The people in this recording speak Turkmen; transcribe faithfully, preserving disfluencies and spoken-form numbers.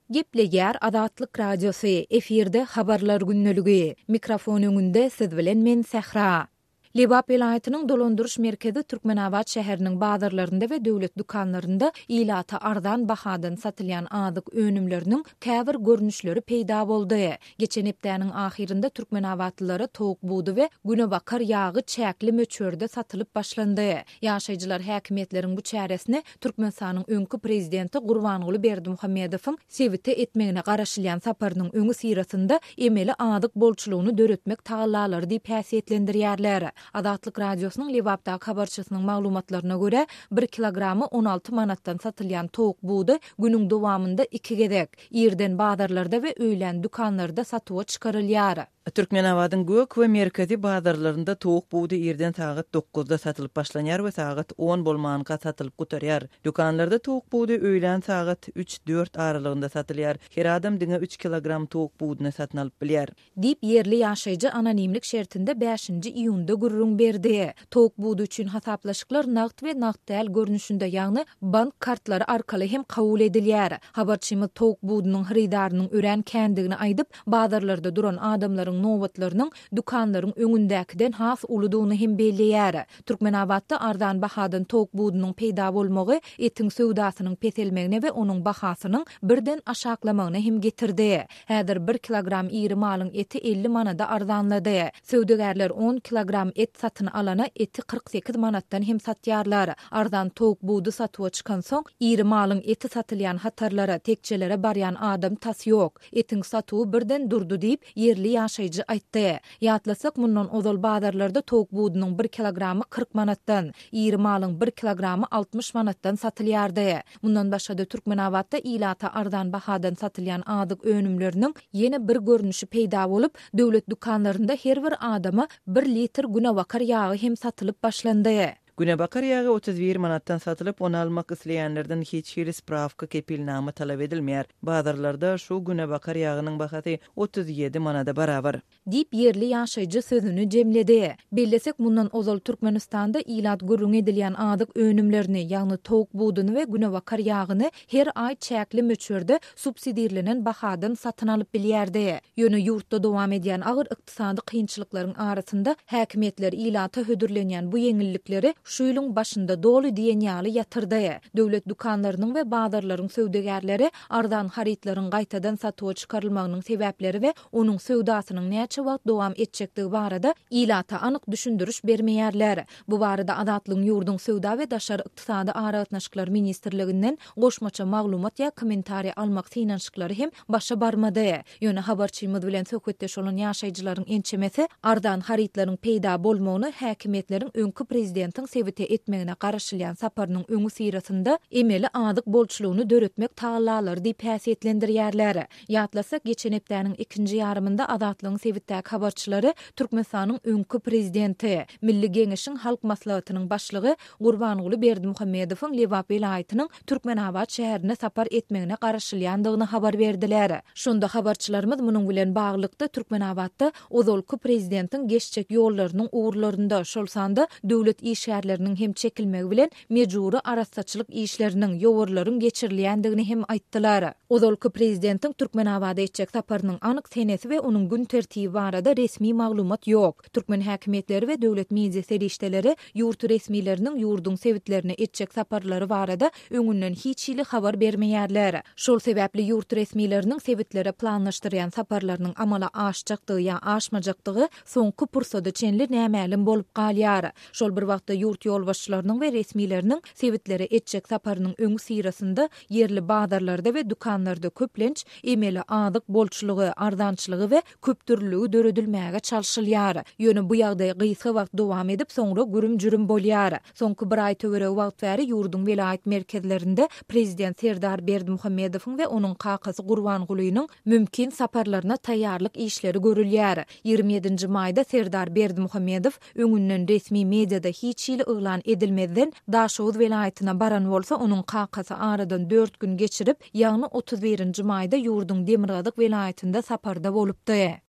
Gepleger Adatlyk Radiosu efirde habarlar günnölügi. Mikrofon öňünde siz bilen men Sehra. Lebap vilayatynyň dolandyryş merkezi Türkmenabad şäheriniň bazarlarynda we döwlet dukanlarynda ilata ardan bahadan satylýan adyk önümleriniň käbir görnüşleri peýda boldy. Geçen hepdäniň ahirinde Türkmenabadlylary towuk budy we günebakar ýagy çäkli möçörde satylyp başlandy. Ýaşaýjylar häkimetleriň bu çäresini Türkmenistanyň öňkü prezidenti Gurbanguly Berdimuhammedowyň sewite etmegine garaşylýan saparynyň öňü sirasynda emeli adyk bolçulugyny döretmek tagallalary diýip häsiýetlendirýärler. Adatlyk Radiosynyň Lebapdaky habarçysynyň maglumatlaryna görä bir kilogramy on alty manatdan satylýan towuk budy günüň dowamında iki gedek ýerden bazarlarda we öýlen dukanlarda satywa çykarylýar. Türkmenabadyň gök we merkezi bazarlarynda towuk budy ýerden sagat dokuzda satylyp başlanýar we sagat on bolmanyka satylyp gutarýar. Dukanlarda towuk budy öýlen sagat üç dört aralygynda satylýar. Her adam diňe üç kilogram towuk budyny satyn alyp bilýär. Dip yerli ýaşaýjy anonimlik şertinde beşinji iýunda gurrun berdi. Towuk budy üçin hasaplaşyklar nagt we nagt däl görnüşinde, ýagny bank kartlary arkaly hem kabul edilýär. Habarçymyz towuk budynyň hiridarynyň ören kendigini aýdyp, bazarlarda duran adamlaryň nobatlarynyň dukanlaryň öňündäkiden has uludygyny hem belliýär. Türkmenabadda ardan bahadan towuk budynyň peýda bolmagy etiň söwdasynyň peselmegine we onuň bahasynyň birden aşaklamagyna hem getirdi. Häzir bir kilogram iri malyň eti elli manada arzanlady. Söwdägerler on kilogram et satyn alana eti kırk sekiz manatdan hem satýarlar. Arzan towuk budy satywa çykan soň iri malyň eti satylýan hatarlara, tekçelere barýan adam tas ýok. Etiň satywy birden durdy diýip yerli ýaşaýjy aýtdy. Ýatlasak mundan ozal bazarlarda towuk budynyň bir kilogramy kırk manatdan, iri malyň bir kilogramy altmış manatdan satylýardy. Mundan başga Türkmenabadda ilata ardan bahadan satylýan adyk önümleriniň ýene bir görnüşi peýda bolup, döwlet dukanlarynda her bir adama bir litr günebakar ýagy hem satylyp başlandy. Günebakar ýagy otuz bir manatdan satylyp, onu almak isleýänlerden hiç bir spravka kepilnama talap edilmeýär. Bazarlarda şu günebakar ýagynyň bahasy otuz ýedi manada barabar. Dip yerli ýaşaýjy sözüni jemledi. Bellesek mundan ozal Türkmenistanda ilat gurrun edilýän adyk önümlerini, ýagny towuk budyny we günebakar ýagyny her aý çäkli möçörde subsidiýalenen bahadan satyn alyp bilýärdi. Ýöne ýurtda dowam edýän agyr ykdysady kynçylyklaryň arasynda häkimetler ilata hödürlenýän bu ýeňillikleri şu ýylyň başynda dolu diýen ýaly ýatyrdy. Döwlet dukanlarynyň we bazarlaryň söwdägerleri ardan haritlaryň gaýtadan satywa çykarylmagynyň sebäpleri we onuň söwdasynyň näçe wagt dowam etjekdigi barada ilata anyk düşündiriş bermeýärler. Bu barada Adatlyň ýurdun söwda we daşary ykdysady aragatnaşyklar ministrliginden goşmaça maglumat ýa kommentariýa almak synanşyklary hem başa barmady. Ýöne habarçymyz bilen söhbetdeş bolan ýaşaýjylaryň ençemesi ardan haritlaryň peýda bolmagyny häkimetleriň öňkü prezidentiň sewite etmegine garaşylýan saparynyň öňü sirasynda emeli adyk bolçulugyny döretmek tagallalary diýip häsiýetlendirýärler. Ýatlasak geçen hepdäniň ikinji ýarymynda Adatlyň sewitdäki habarçylary Türkmenistanyň öňkü prezidenti, Milli Geňeşiň halk maslahatynyň başlygy Gurbanguly Berdimuhammedowyň Lebap vilayatynyň Türkmenabad şäherine sapar etmegine garaşylýandygyny habar berdiler. Şonda habarçylarymyz munyň bilen baglykda Türkmenabadda ozalky prezidentiň geçjek ýollarynyň uğurlarynda şolsanda döwlet işgärleriniň hem çekilmegi bilen mejburi arassaçylyk işleriniň ýowurlaryň geçirilýändigini hem aýtdylar. Ozalky prezidentiň Türkmenabada etjek saparynyň anyk senesi we onuň gün tertibi barada resmi maglumat ýok. Türkmen häkimetleri we döwlet media serişdeleri ýurt resmileriniň ýurdun sewitlerine etjek saparlary barada öňünden hiç ýyly habar bermeýärler. Şol sebäpli ýurt resmileriniň sewitlere planlaşdyrýan saparlarynyň amala aşjakdygy ýa aşmajakdygy soňky pursada çenli nämälim bolup galýar. Şol bir wagtda ýurt ýolbaşçylarynyň we resmileriniň sewitlere etjek saparynyň öňü sirasynda yerli bazarlarda we dukanlarda köplenç emeli adyk bolçulugy, ardançylygy we köpdürlügi döredilmäge çalşylýar. Ýöne bu ýagdaý gysga wagt dowam edip soňra gürüm jürüm bolýar. Soňky bir aý töwereg wagt bäri ýurdun vilayat merkezlerinde prezident Serdar Berdimuhammedowyň we onuň kakasy Gurbangulynyň mümkin saparlaryna taýýarlyk işleri görülýär. ýygrimi ýedinji maýda Serdar Berdimuhammedow öňünden resmi mediada hiç ýyly ıglan edilmeden Daşowuz vilayatyna baran bolsa onuň kakasy aradan dört gün geçirip ýagny otuz birinji maýda ýurdun Demirgazyk vilayatynda saparda bolupdy.